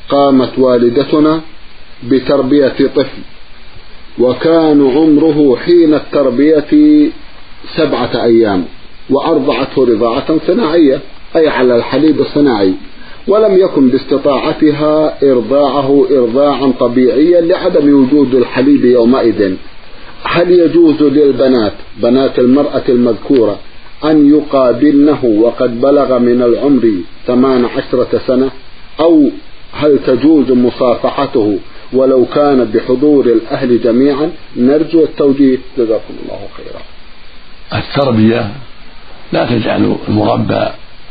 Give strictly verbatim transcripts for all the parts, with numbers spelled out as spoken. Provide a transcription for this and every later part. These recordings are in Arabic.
قامت والدتنا بتربية طفل، وكان عمره حين التربية سبعة أيام، وأرضعته رضاعة صناعية أي على الحليب الصناعي، ولم يكن باستطاعتها إرضاعه إرضاعا طبيعيا لعدم وجود الحليب يومئذ. هل يجوز للبنات بنات المرأة المذكورة أن يقابلنه وقد بلغ من العمر ثمان عشرة سنة، أو هل تجوز مصافحته ولو كان بحضور الأهل جميعا؟ نرجو التوجيه، جزاكم الله خيرا. التربية لا تجعل المربى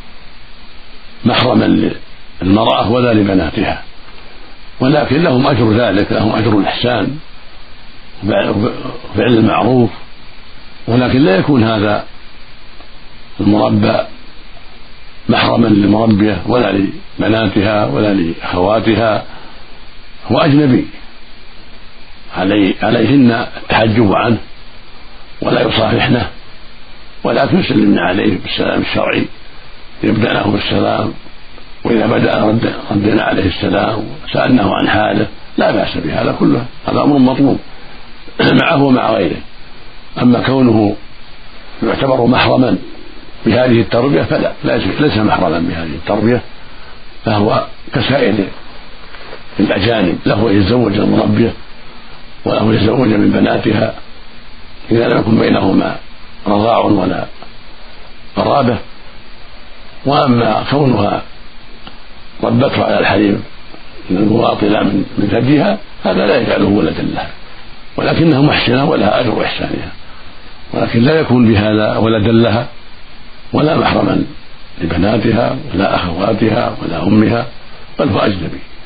محرما للمرأة ولا لبناتها، ولكن لهم أجر ذلك، لهم أجر الإحسان وفعل المعروف، ولكن لا يكون هذا المربى محرما للمربية ولا لبناتها ولا لأخواتها، هو أجنبي، علي عليهن التحجب عنه ولا يصافحنه، ولكن يسلمن عليه بالسلام الشرعي، يبدأنه بالسلام، وإذا بدأ رد ردنا عليه السلام وسألناه عن حاله، لا بأس بهذا كله، هذا أمر مطلوب معه ومع غيره. أما كونه يعتبر محرما بهذه التربية فلا، ليس محرما بهذه التربية، فهو كسائر الأجانب، له يتزوج المربية وله يتزوج من بناتها إذا لم يكن بينهما رضاع ولا قرابة. وأما كونها ربته على الحليب المواطنة من ثديها هذا لا يجعله ولدا لها، ولكنها محسنة ولها أجر إحسانها، ولكن لا يكون بهذا ولدا لها ولا محرما لبناتها ولا أخواتها ولا أمها، بل هو أجنبي.